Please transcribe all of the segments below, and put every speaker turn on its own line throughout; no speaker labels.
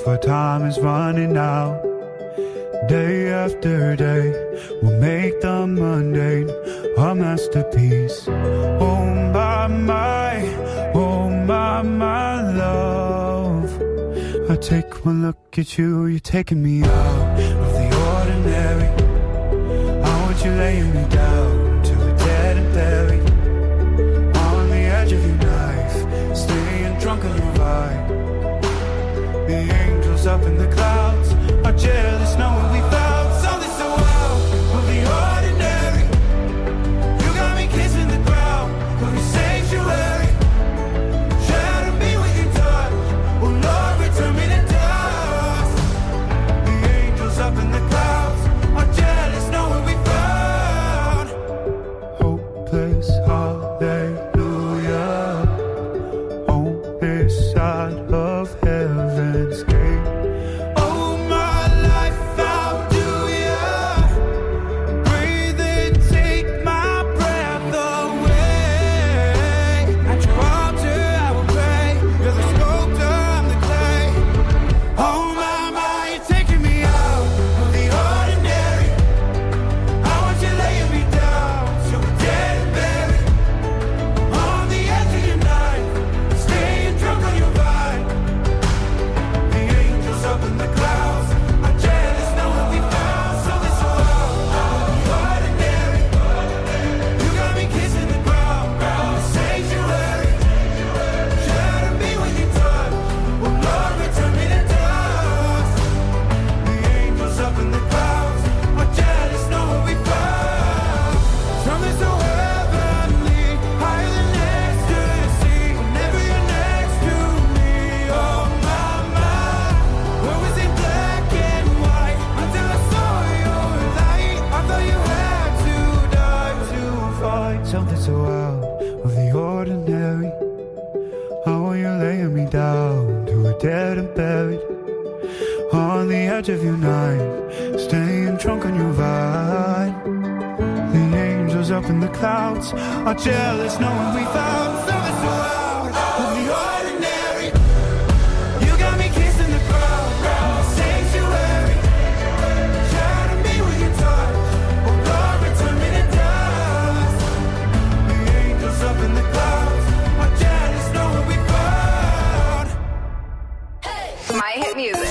our time is running out. Day after day, we'll make the mundane a masterpiece. Oh my love. I take one look at you, you're taking me out of the ordinary. I want you laying me down till we're dead and buried. On the edge of your knife, staying drunk on your vibe. The angels up in the clouds are jealous knowing we found something so out of the ordinary. You got me kissing the ground of your sanctuary. Shadow me with your touch, oh Lord, return me to dust. The angels up in the clouds are jealous knowing we found hopeless hallelujah on this side of heaven's gate. Oh my life, how do ya breathe and take my breath away? At your altar I will pray. You're the sculptor, I'm the clay. Oh my, you're taking me out of the ordinary. I want you laying me down till we're dead and buried. On the edge of your knife, staying drunk on your vine. The angels up in the clouds are jealous knowing we found something so out of the ordinary. You got me kissing the ground in the sanctuary. Shadow me with your touch, oh Lord, return me to dust. The angels up in the clouds are jealous knowing we found something so heavenly, higher than ecstasy. Whenever you're next to me, oh my, where was it black and white until I saw your light? I thought you had to die to find something so out of the ordinary. I want you laying me down till we're dead and buried. On the edge of your knife, staying drunk on your vine. The angels up in the clouds are jealous knowing we found something so out of the ordinary. You got me kissing the ground in the sanctuary. Shadow me with your touch, oh Lord, return me to dust. The angels up in the clouds are jealous knowing we found
My hit music.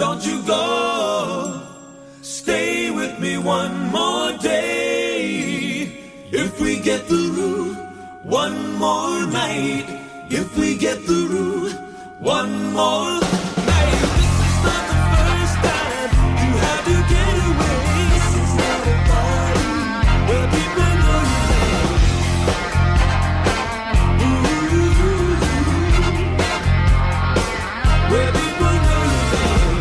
don't you go. Stay with me one more day. If we get through one more night, if we get through one more night. This is not the first time you had to get away. This is not a party where people know your name. Where people know your name.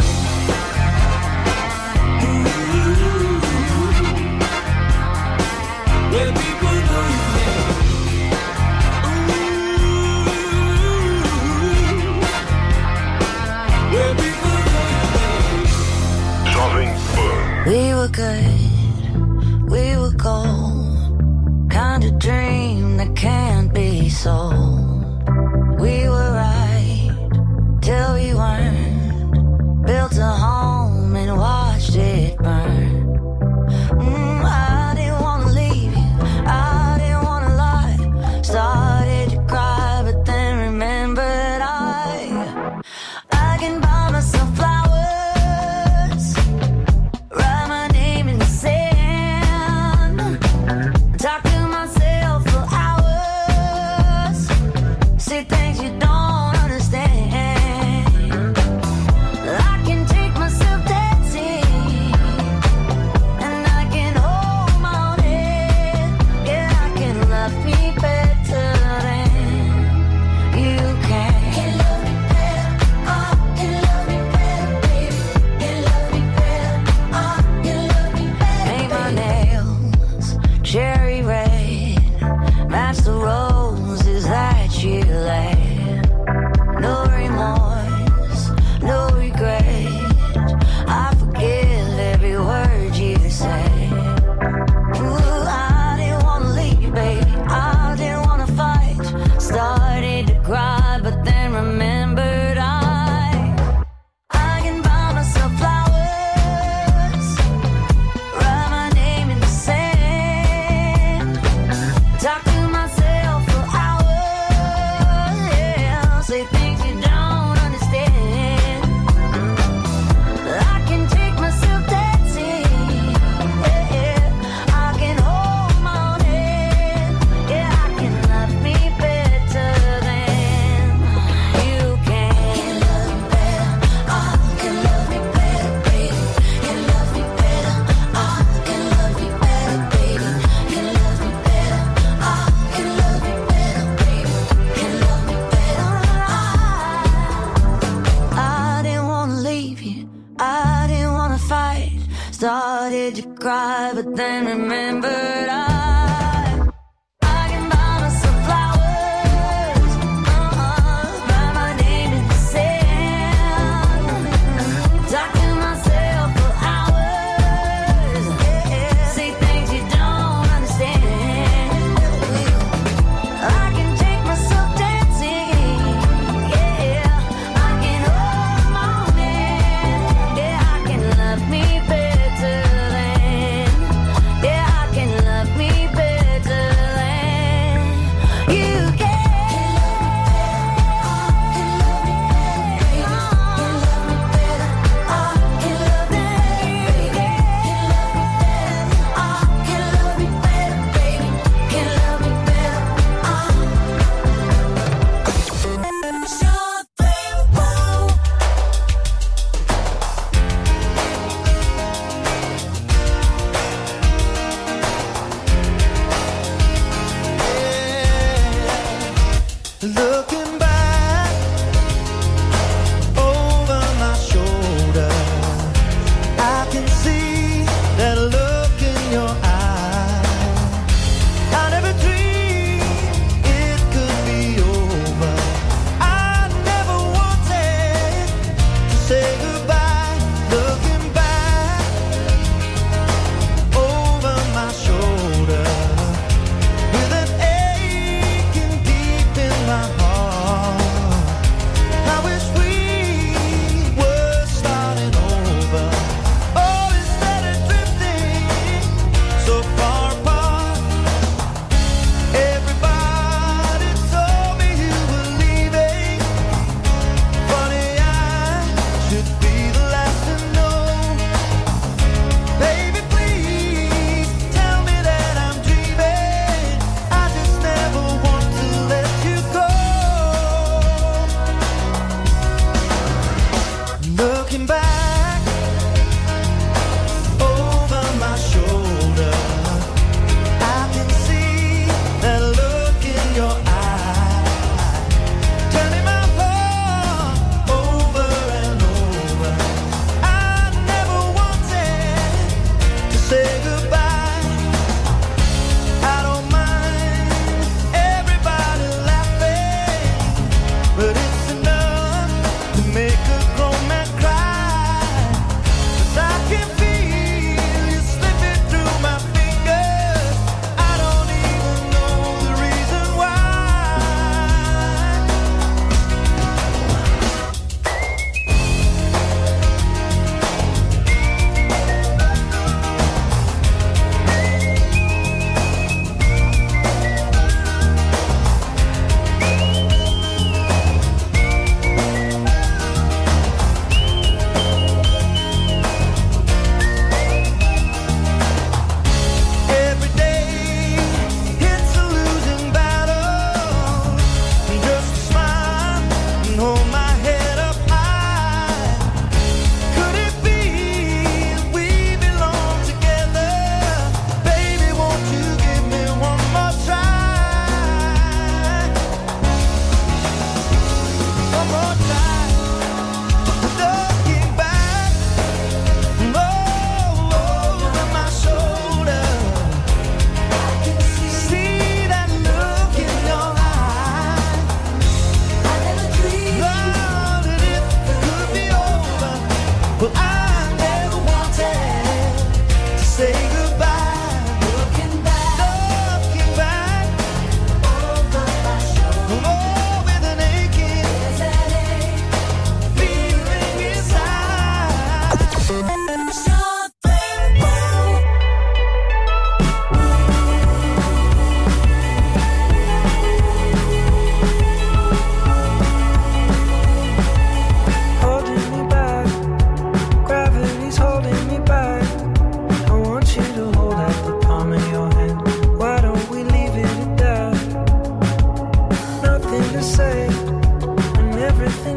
Where people know your name. Where people know your name.
We were good, we were gold, kind of dream that can't be sold. We were right till we weren't, built a home and watched it burn. I didn't wanna leave you, I didn't wanna lie. Started to cry, but then remembered I can buy myself flowers, write my name in the sand, talk to myself for hours, say things you don't understand. I can take myself dancing, and I can hold my own head. Yeah, I can love me better than you can. Can love me better, oh, can love me better, baby. Can love me better, oh, can love me better. Make my nails cherry red, match the roses that you laid. No remorse, no regret. I forgive every word you say. Ooh, I didn't wanna leave you, baby. I didn't wanna fight. Started to cry, but then remembered I can buy myself flowers, write my name in the sand, talk to myself for hours, yeah, say things you don't understand. I can take myself dancing, yeah, I can hold my own head, yeah, I can love me better than you can. Can love me better, oh, can love me better, baby. Can love me better, oh, can love me better, baby. Can love me better, oh, can love me better, baby. Can love me better, I didn't wanna leave you, I didn't wanna fight. Started to cry, but then remembered I can buy myself flowers, write my name in the sand, talk to myself for hours, yeah, say things you don't understand. I can take myself dancing, yeah, I can hold my own hand, yeah, I can love me better than, yeah, I can love me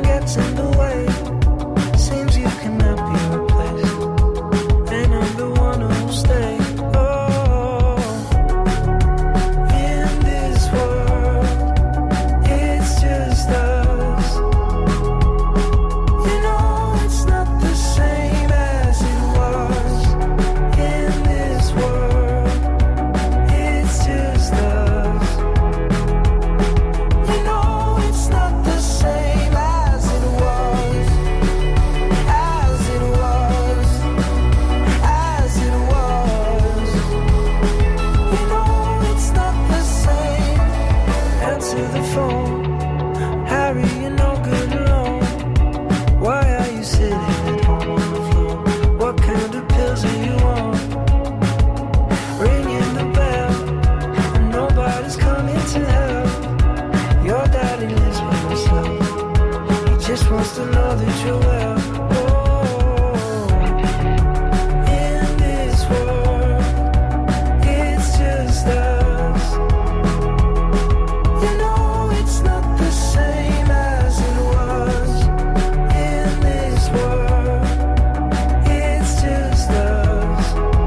gets in the way. Seems you cannot be replaced, and I'm the one who'll stay. Oh, in this world, it's just us. You know it's not the same as it was. In this world, it's just us. You know it's not the same as it was. As it was. As it was. You know it's not the same. Answer the phone. Harry, you're no good alone. Why are you sitting at home on the floor? What kind of pills are you on? Ringing the bell, and nobody's coming to help. Your daddy lives with himself. He just wants to know that you're well. Oh, in this world, it's just us. You know it's not the same as it was. In this world, it's just us.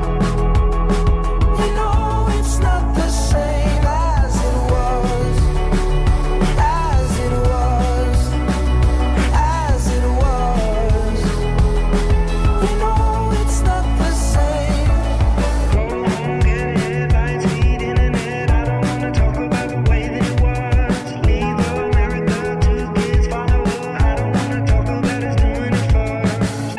You know it's not the same as it was. As it was. As it was. You know it's not the same. Go home, get headlines, feed internet. I don't wanna talk about the way that it was. Leave America, 2 kids follow her. I don't wanna talk about us doing it first.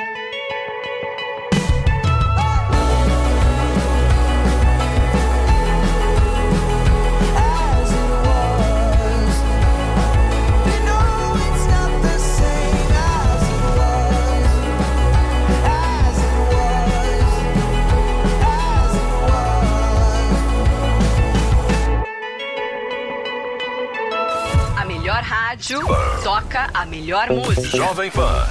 As it was. You know it's not the same as it was. As it was. As it was.
A melhor rádio toca a melhor música.
Jovem Pan.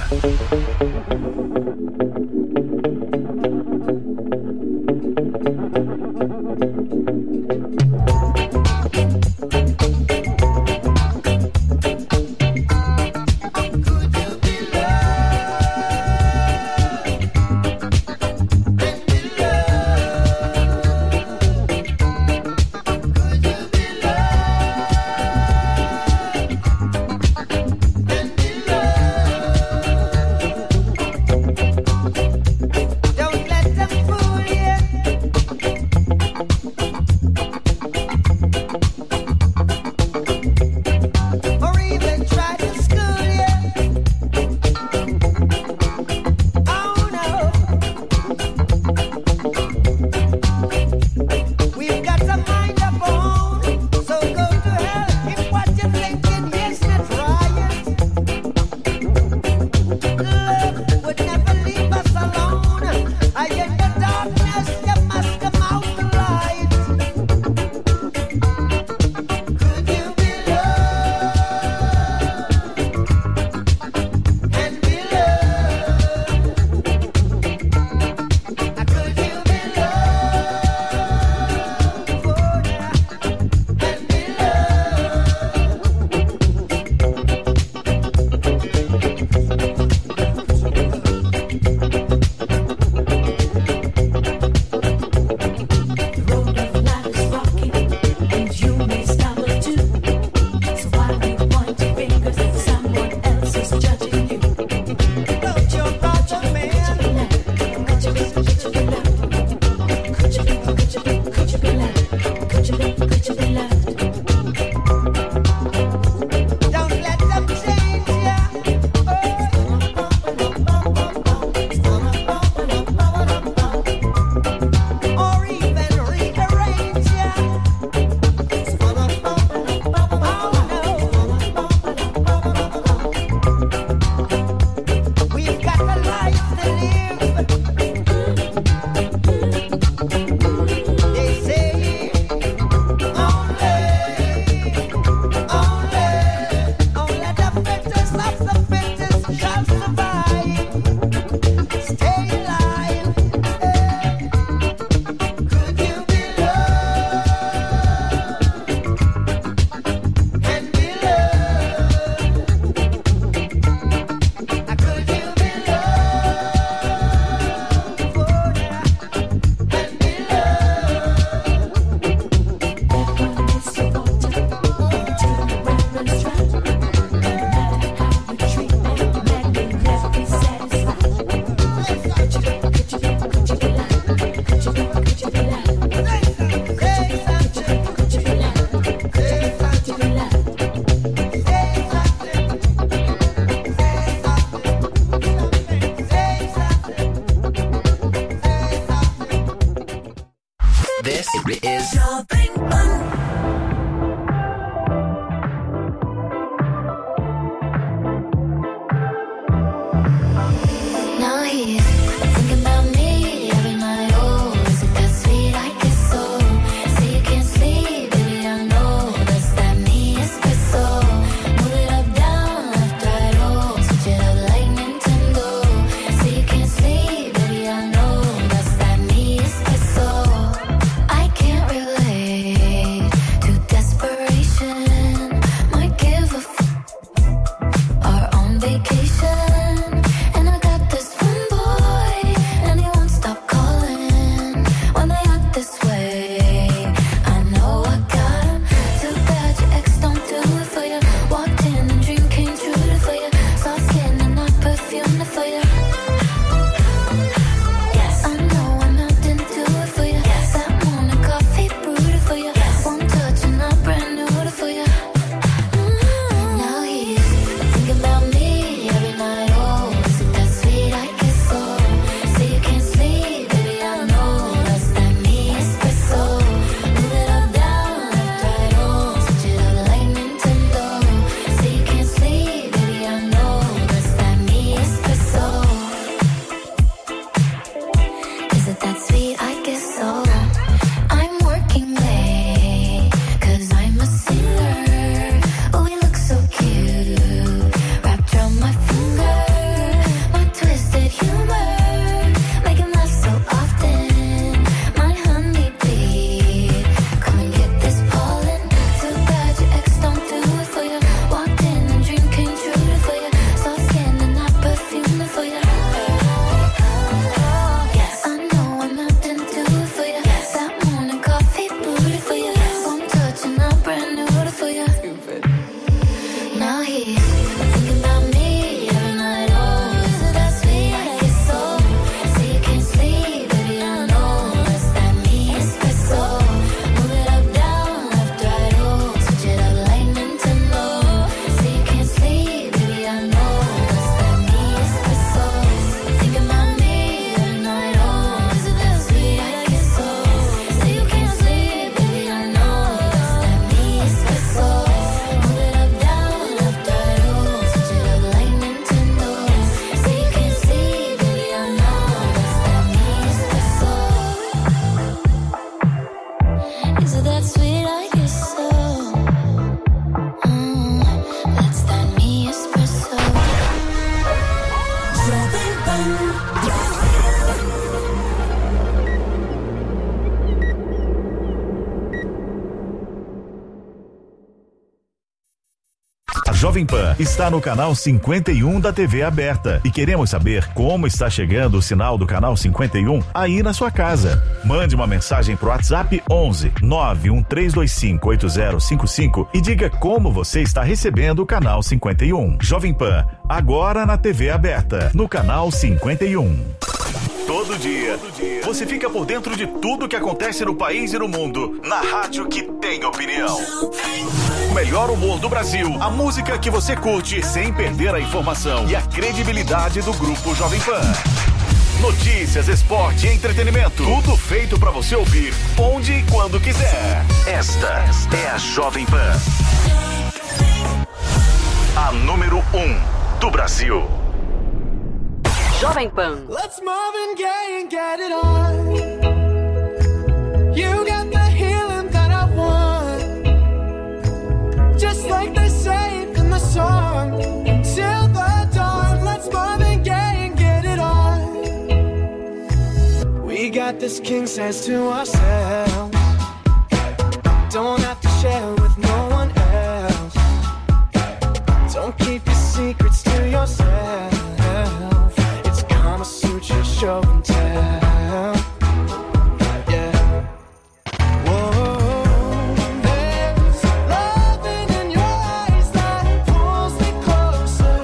Jovem Pan está no canal 51 da TV aberta e queremos saber como está chegando o sinal do canal 51 aí na sua casa. Mande uma mensagem pro WhatsApp 11 91325 8055 e diga como você está recebendo o canal 51. Jovem Pan, agora na TV aberta, no canal 51. Todo dia, você fica por dentro de tudo que acontece no país e no mundo, na rádio que tem opinião. O melhor humor do Brasil, a música que você curte sem perder a informação e a credibilidade do Grupo Jovem Pan. Notícias, esporte e entretenimento, tudo feito pra você ouvir onde e quando quiser. Esta é a Jovem Pan, a número 1 do Brasil.
Jovem Pan.
Let's Marvin Gaye and get it on. You got the healing that I want, just like they say in the song. Till the dawn, let's Marvin Gaye and get it on. We got this king size to ourselves, don't have to share with no one else. Don't keep your secrets to yourself. Suture show and tell. Yeah. Whoa, there's loving in your eyes that pulls me closer.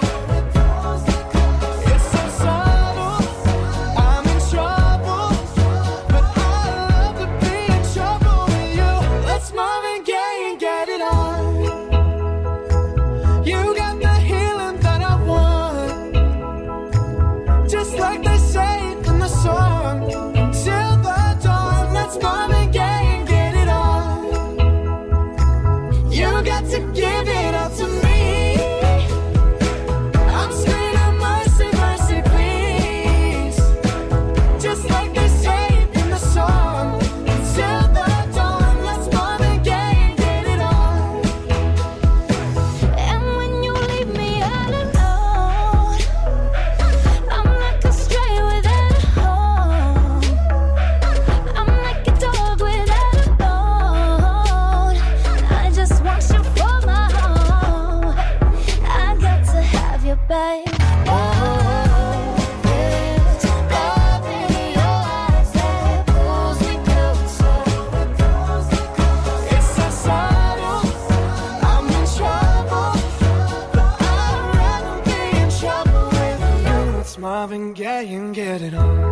It's so subtle, I'm in trouble, but I love to be in trouble with you. Let's Marvin Gaye and get it on. You got the healing that I want, just like they say in the song. Till the dawn, let's Marvin Gaye and get it on. You got to give it up to me. I'm screaming mercy, mercy, please. Just like they say in the song. Till the dawn, let's Marvin Gaye and get it on. And when you leave me all alone, I'm like a stray without a home. I'm like a dog without a bone. I just want you for my home. I got to have you, babe. There's love in your eyes that pulls me closer. It's so subtle, I'm in trouble, but I'd rather be in trouble with you. It's Marvin Gaye and get it on.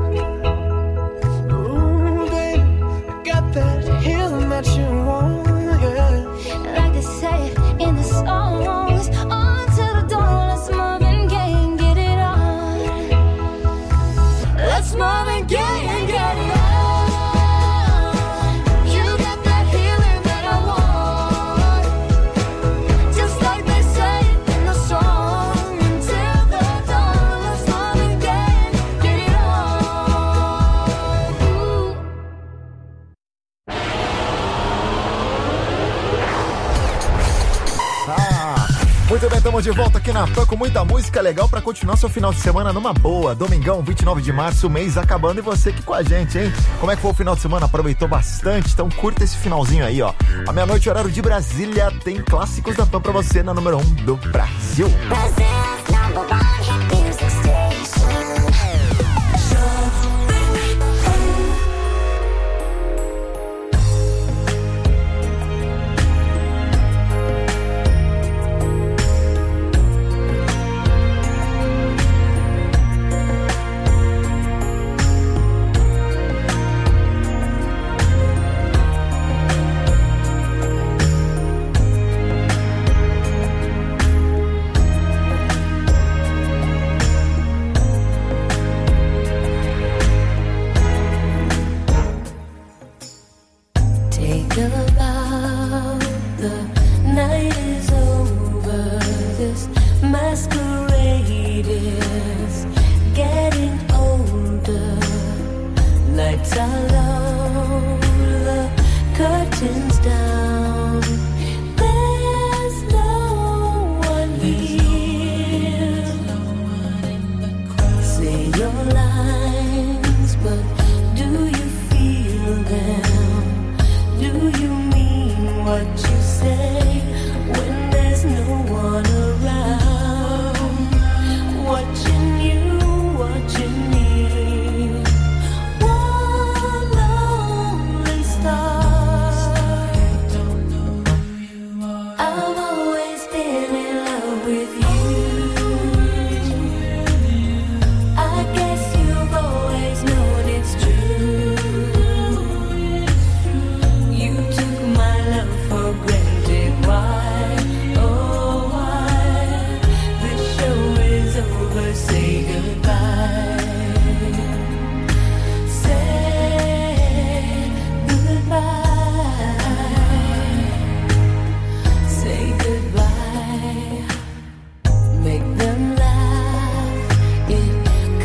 Ooh, baby, I got that healing that you want, yeah.
Like they say in the songs, on to the dawn, let's Marvin Gaye and get it on.
Let's Marvin Gaye and get it on. You got that healing that I want, just like they say in the song. Until the dawn, let's Marvin Gaye and get it on. Ooh.
Muito bem, estamos de volta aqui na Pan com muita música legal pra continuar seu final de semana numa boa. Domingão, 29 de março, mês acabando e você aqui com a gente, hein? Como é que foi o final de semana? Aproveitou bastante? Então curta esse finalzinho aí, ó. À meia-noite, horário de Brasília, tem clássicos da Pan pra você na número 1 do Brasil.
What you say when there's no one around.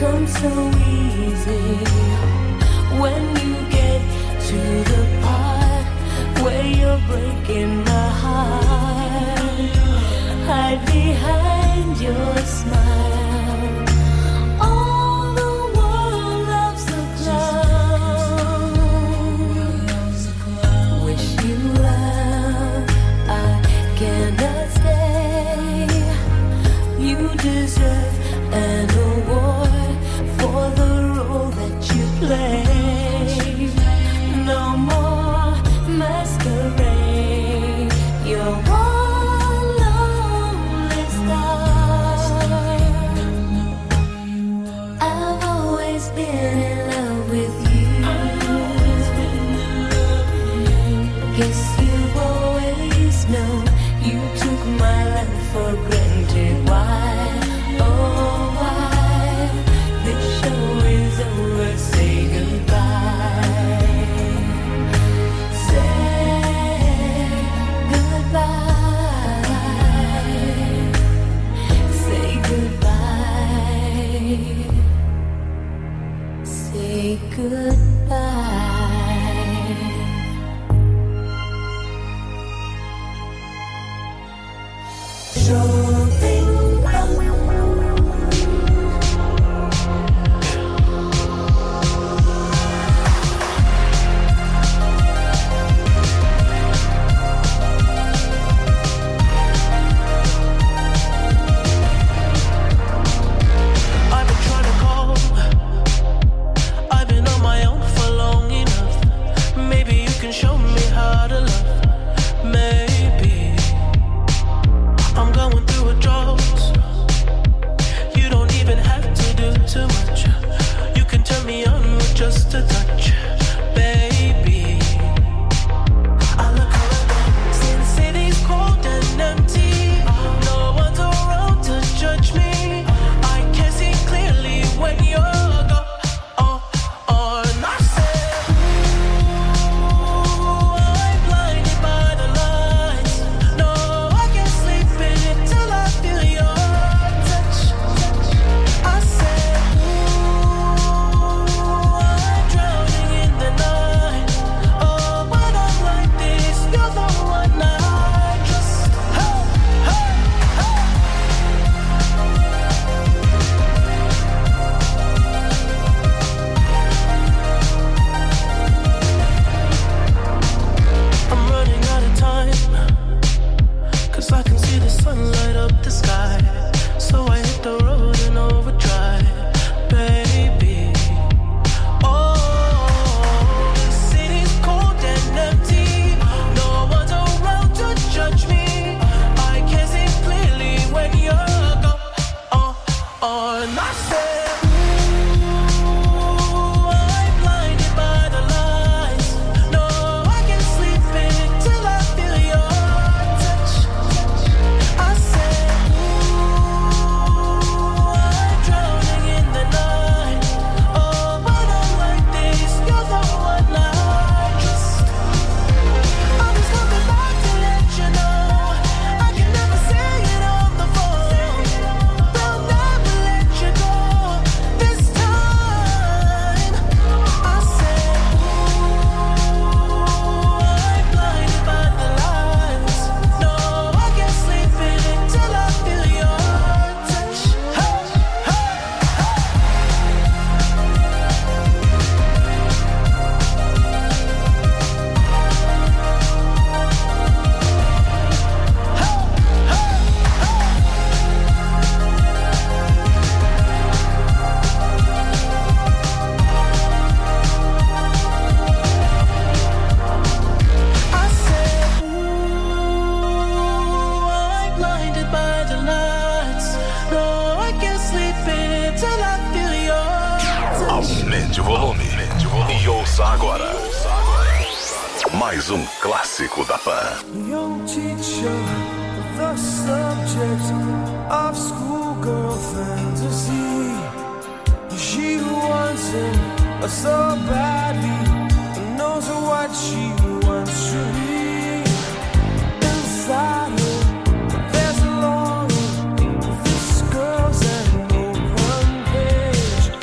comes so easy when you get to the part where you're breaking my heart. Hide behind your smile. All the world loves a clown. Wish you love, I cannot stay. You deserve an award for the role that you play. No more masquerade. You're one lonely star. I've always been in love with you. Guess you've always known you took my life for granted. Why? Oh, why? This show is over. Say goodbye. Say goodbye. Say goodbye. Say goodbye. Something
I've been trying to call. I've been on my own for long enough. Maybe you can show me how to love. Maybe I'm going through a drought. You don't even have to do too much. You can turn me on with just a touch, baby. I look around, see the city's cold and empty. No one's around to judge me. I can see clearly when you're gone. And I said, ooh, I'm blinded by the lights. No, I can't sleep until I feel your touch. I said, ooh, I'm drowning in the night. Oh, when I'm like this, you're the one I trust. Hey, hey, hey. I'm running out of time, 'cause I can see the sun light up the sky. So I hit the road in overdrive, baby. Oh, the city's cold and empty. No one's around to judge me. I can see clearly when you're gone. And I said, ooh, I'm blinded by the lights. No, I can't sleep until I feel your touch. I said, ooh, I'm drowning in the night. Oh, when I'm like this, you're the one I trust. I'm just coming back to let you know I can never say it on the phone. They'll never let you go this time. I said, ooh, I'm blinded by the lights. No, I can't sleep until I feel your touch. Hey, hey, I said, ooh, I'm blinded by the lights. No, I can't sleep until I feel your touch.
Aumente o volume e ouça agora mais um clássico da Pan.
Young teacher, the subject of schoolgirl fantasy. She wants him so badly, knows what she wants to be. Inside her, there's a longing. This girl's an open page.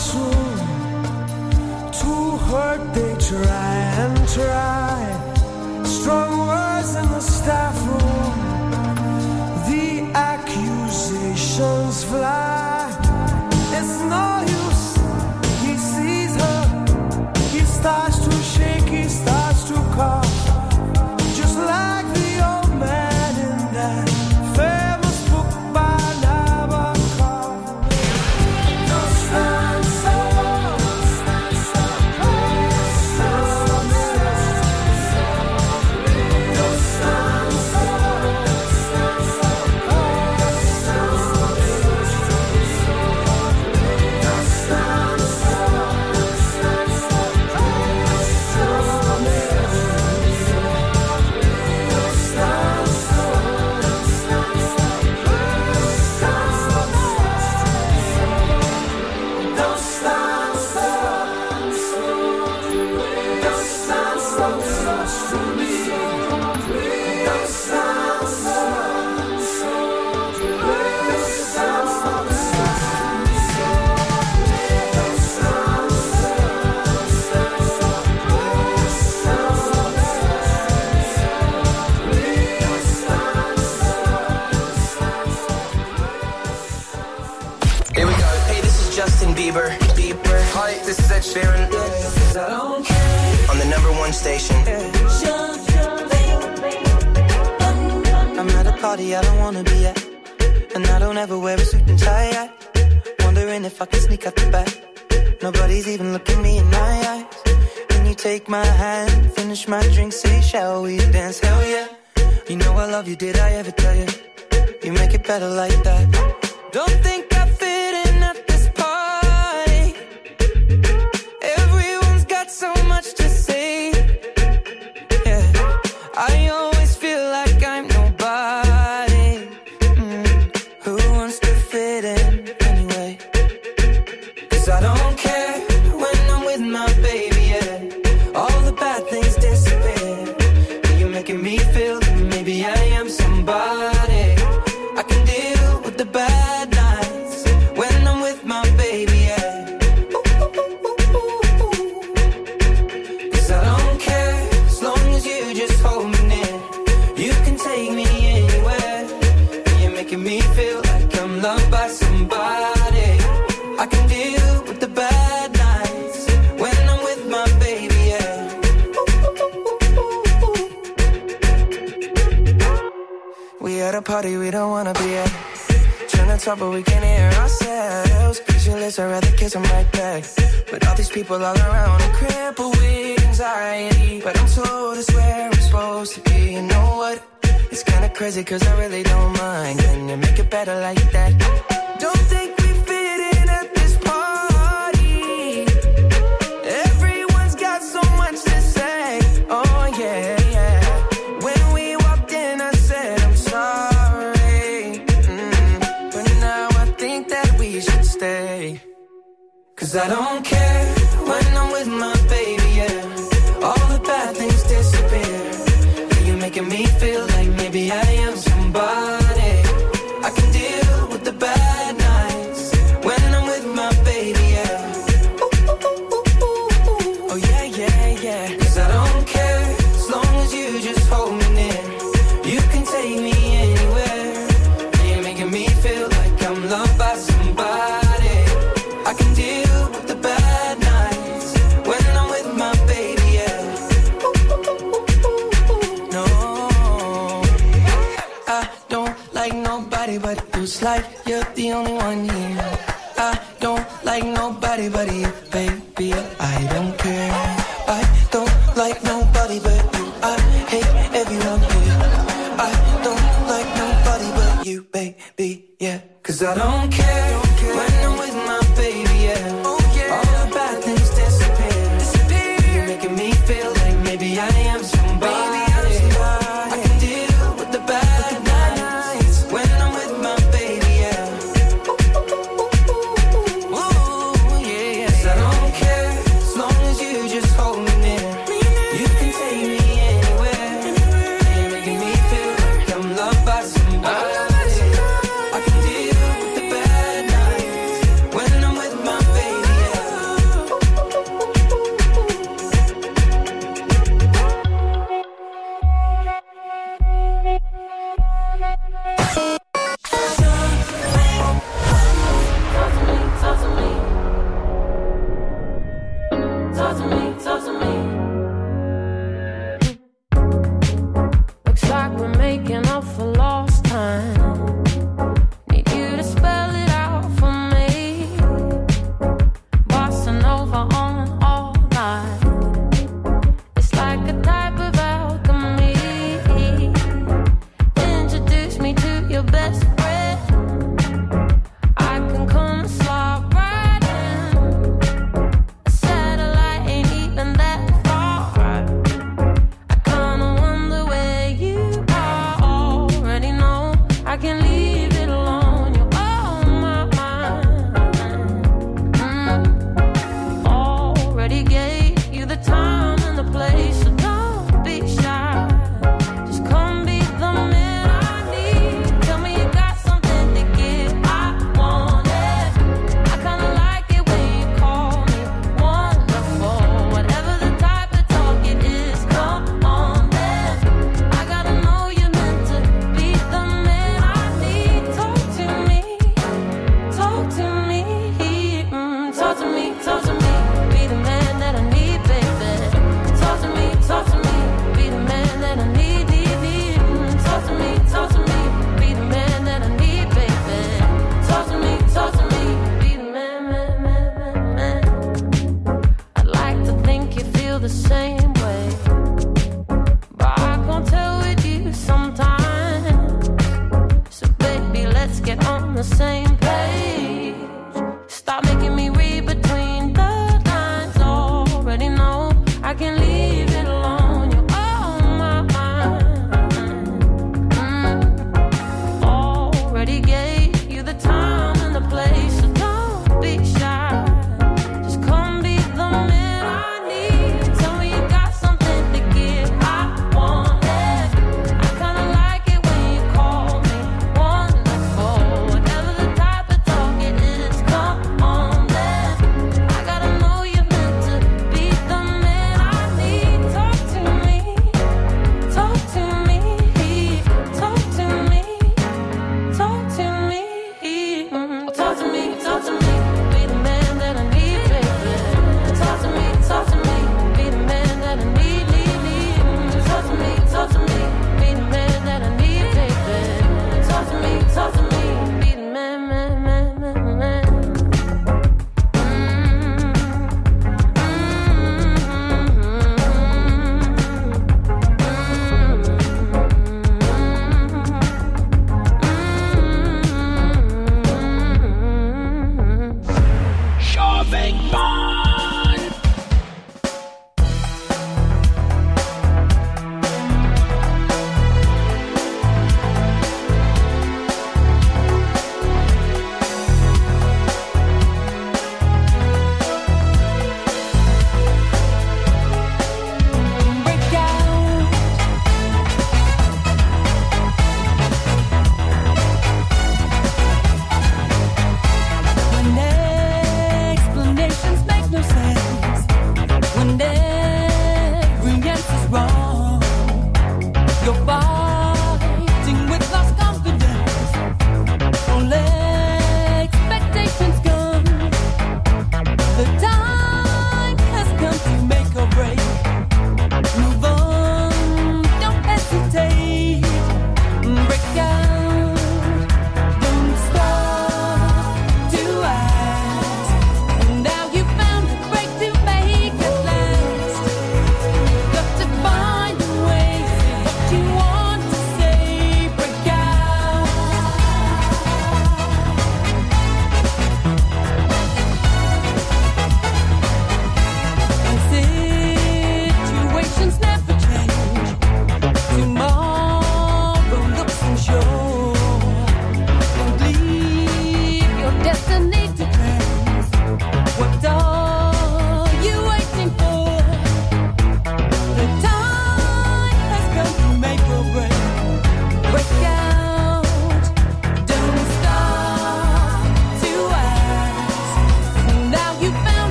classroom. To hurt they try and try. Strong words in the staff room. The accusations fly. It's no use. He sees her. He starts to shake. He starts to cough. Just like the old man in that famous book by Nabokov. Don't stand so.
Here we go. Hey, this is Justin Bieber. Hi, this is Ed Sheeran. On the #1 station.
I'm at a party I don't wanna be at, and I don't ever wear a suit and tie. Wondering if I can sneak out the back. Nobody's even looking me in my eyes. Can you take my hand, finish my drink, say shall we dance? Hell yeah. You know I love you, did I ever tell you? You make it better like that. Don't think I fit in at this party. Everyone's got so much to say. Yeah, I always feel like I'm nobody. Who wants to fit in anyway? 'Cause I don't care when I'm with my baby, yeah. All the bad things disappear. You're making me feel that maybe I am somebody. I can deal with the bad nights when I'm with my baby, yeah. 'Cause I don't care as long as you just hold me near. You can take me anywhere. You're making me feel like I'm loved by somebody. I can deal with the bad nights when I'm with my baby, yeah. We at a party we don't wanna be at. Trying to talk but we can't hear ourselves. Pictureless, I'd rather kiss them right back. But all these people all around are crippled with anxiety. But I'm told it's where I'm supposed to be. You know what? It's kinda crazy 'cause I really don't mind. Can you make it better like that? Don't think we fit in at this party. Everyone's got so much to say. Oh yeah, yeah. When we walked in I said I'm sorry. But now I think that we should stay. 'Cause I don't care when I'm with my baby, yeah. All the bad things disappear. You're making me feel like maybe I am somebody. I can deal with the bad nights when I'm with my baby, yeah. Oh yeah, yeah, yeah. 'Cause I don't care as long as you just hold me near. You can take me anywhere. You're making me feel like I'm loved by somebody. I can deal with the bad nights when I'm with my baby, yeah. No, I don't like nobody but you. It's like you're the only one here. I don't like nobody but you, baby. I don't care. I don't like nobody but you. I hate everyone here. I don't like nobody but you, baby, yeah. 'Cause I don't care when I'm with my baby, yeah. All the bad things disappear. You're making me feel like maybe I am somebody. I can deal with the bad nights when I'm with my baby, yeah. Ooh, yeah, yeah. 'Cause I don't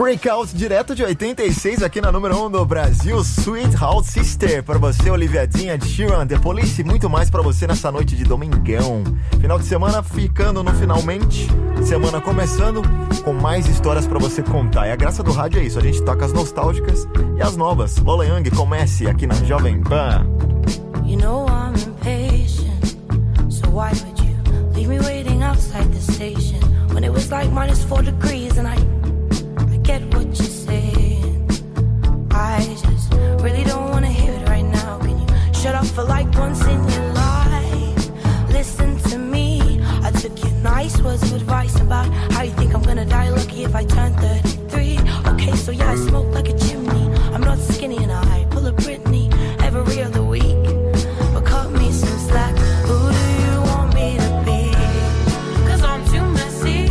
Breakout, direto de 86, aqui na número 1 do Brasil, Sweetheart Sister, pra você, Oliviadinha, Sheeran, The Police, e muito mais pra você nessa noite de domingão. Final de semana ficando no finalmente, semana começando, com mais histórias pra você contar. E a graça do rádio é isso, a gente toca as nostálgicas e as novas. Lola Young, comece aqui na Jovem Pan.
You know I'm impatient, so why would you leave me waiting outside the station when it was like -4 degrees and I get what you're saying. I just really don't wanna hear it right now. Can you shut up for like once in your life? Listen to me. I took your nice words of advice about how you think I'm gonna die lucky if I turn 33. Okay, so yeah, I smoke like a chimney. I'm not skinny and I pull a Britney every other week. But cut me some slack. Who do you want me to be? 'Cause I'm too messy.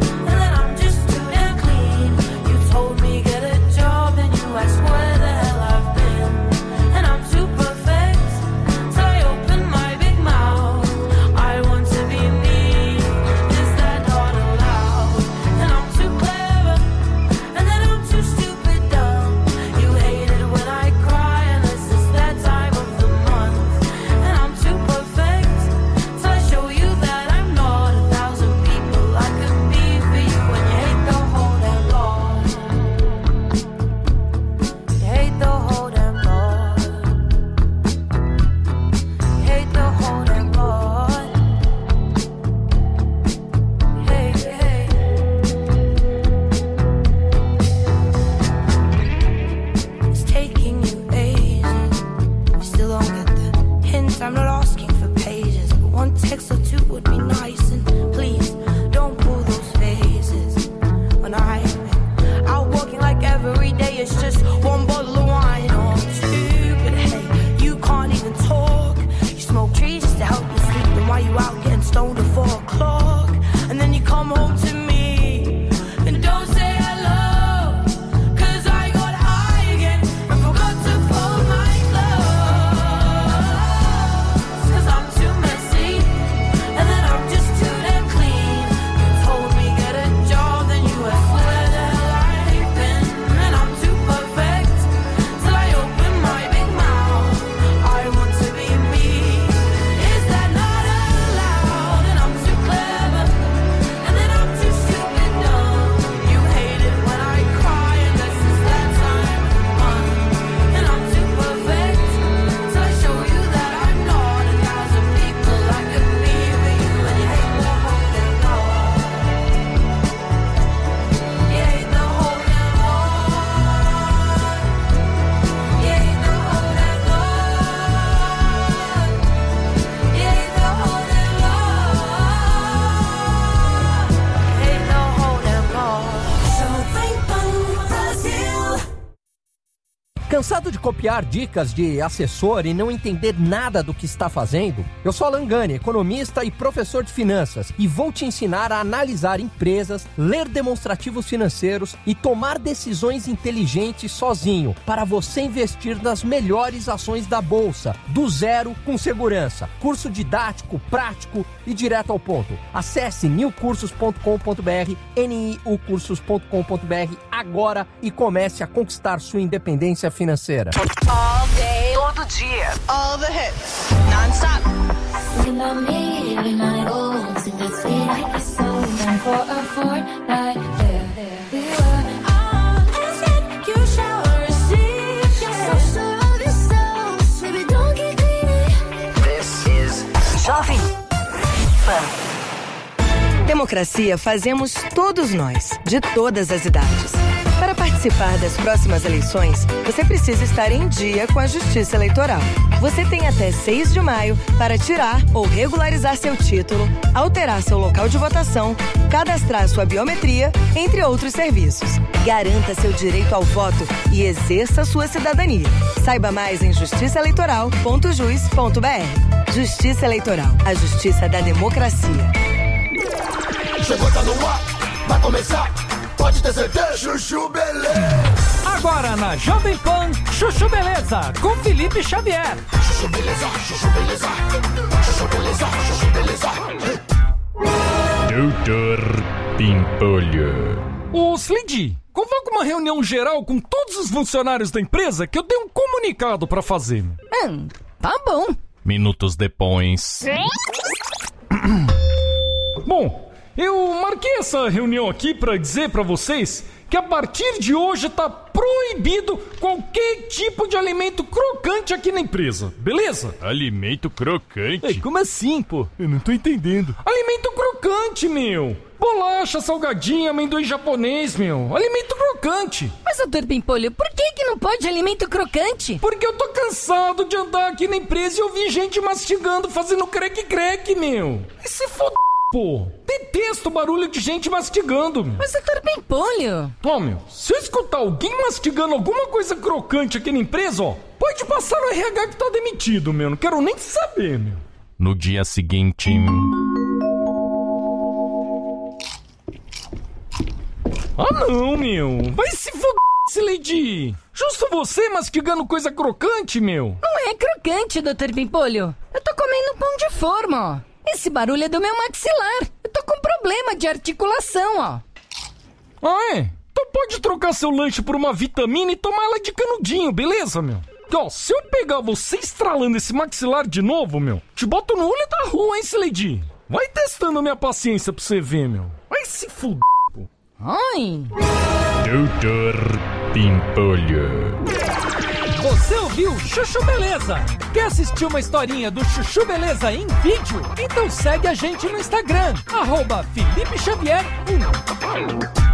Told me get a job and you ask where the hell I've been. And I'm too perfect, so I open my big mouth. I want to be me, is that not allowed? And I'm too clever, and then I'm too stupid dumb. You hate it when I cry and this is that time of the month. And I'm too perfect, so I show you that I'm not 1,000 people I could be for you. And you hate the whole damn lot. Hate the whole damn lot. Hate the whole damn lot. Hate, hate. It's taking you ages. You still don't get the hint. I'm not asking for pages, but one text or two would be nice. And please don't pull those faces when I've been out walking like every day. It's just one bottle of wine. Oh, I'm stupid. Hey, you can't even talk. You smoke trees just to help you sleep. Then why you out getting stoned at 4 o'clock? And then you come home to me and don't say hello. 'Cause I got high again and forgot to fold my clothes. 'Cause I'm too messy and then I'm just too damn clean. You told me get a job, then you asked where the hell I've been. And I'm too perfect, till I open my big mouth. I want to be me, is that not allowed? And I'm too clever, and then I'm too stupid dumb. You hate it when I cry, and this is that time of the month. And I'm too perfect, till I show you that I'm not 1,000 people I could be for you. And you hate the whole damn lot. You hate the whole damn lot. You hate the whole damn lot. You hate the whole damn lot. You hate the whole damn lot. Jovem Pan Brasil.
Cansado de copiar dicas de assessor e não entender nada do que está fazendo? Eu sou Alan Gani, economista e professor de finanças, e vou te ensinar a analisar empresas, ler demonstrativos financeiros e tomar decisões inteligentes sozinho, para você investir nas melhores ações da Bolsa, do zero com segurança. Curso didático, prático e direto ao ponto. Acesse newcursos.com.br, niucursos.com.br agora e comece a conquistar sua independência financeira.
All day, todo dia. All the hits, non-stop.
Think about me every night, oh, to the sweet like it's so down for a fortnight. There we were. Oh, I said you shall receive. You're so this so baby, don't get greedy.
This is Jovem Pan.
Democracia fazemos todos nós, de todas as idades. Para participar das próximas eleições, você precisa estar em dia com a Justiça Eleitoral. Você tem até 6 de maio para tirar ou regularizar seu título, alterar seu local de votação, cadastrar sua biometria, entre outros serviços. Garanta seu direito ao voto e exerça sua cidadania. Saiba mais em justiçaeleitoral.jus.br. Justiça Eleitoral, a justiça da democracia.
Chegou, tá no ar, vai começar. Pode ter certeza, Chuchu Beleza.
Agora na Jovem Pan, Chuchu Beleza, com Felipe Xavier.
Chuchu Beleza, Chuchu Beleza. Chuchu Beleza, Chuchu Beleza.
Doutor Pimpolho.
O Slim
convoca uma reunião geral com todos os funcionários da empresa que eu tenho um comunicado pra fazer.
Tá bom.
Minutos depois. Bom, eu marquei essa reunião aqui pra dizer pra vocês que a partir de hoje tá proibido qualquer tipo de alimento crocante aqui na empresa, beleza?
Alimento crocante?
Como assim, pô? Eu não tô entendendo. Alimento crocante, meu! Bolacha, salgadinho, amendoim japonês, meu. Alimento crocante.
Mas, Dr. Pimpolho, por que não pode alimento crocante?
Porque eu tô cansado de andar aqui na empresa e ouvir gente mastigando, fazendo creque-creque, meu. E se foda, pô. Detesto barulho de gente mastigando, meu.
Mas, Dr. Pimpolho...
Meu, se eu escutar alguém mastigando alguma coisa crocante aqui na empresa, pode passar no RH que tá demitido, meu. Não quero nem saber, meu.
No dia seguinte...
Não, meu. Vai se foder, Lady. Justo você mastigando coisa crocante, meu.
Não é crocante, Dr. Pimpolho. Eu tô comendo pão de forma, ó. Esse barulho é do meu maxilar. Eu tô com problema de articulação, ó.
É? Então pode trocar seu lanche por uma vitamina e tomar ela de canudinho, beleza, meu? Se eu pegar você estralando esse maxilar de novo, meu, te boto no olho da rua, hein, Lady. Vai testando a minha paciência pra você ver, meu. Vai se fuder.
Ai!
Doutor Pimpolho.
Você ouviu Chuchu Beleza? Quer assistir uma historinha do Chuchu Beleza em vídeo? Então segue a gente no Instagram, @FelipeXavier1.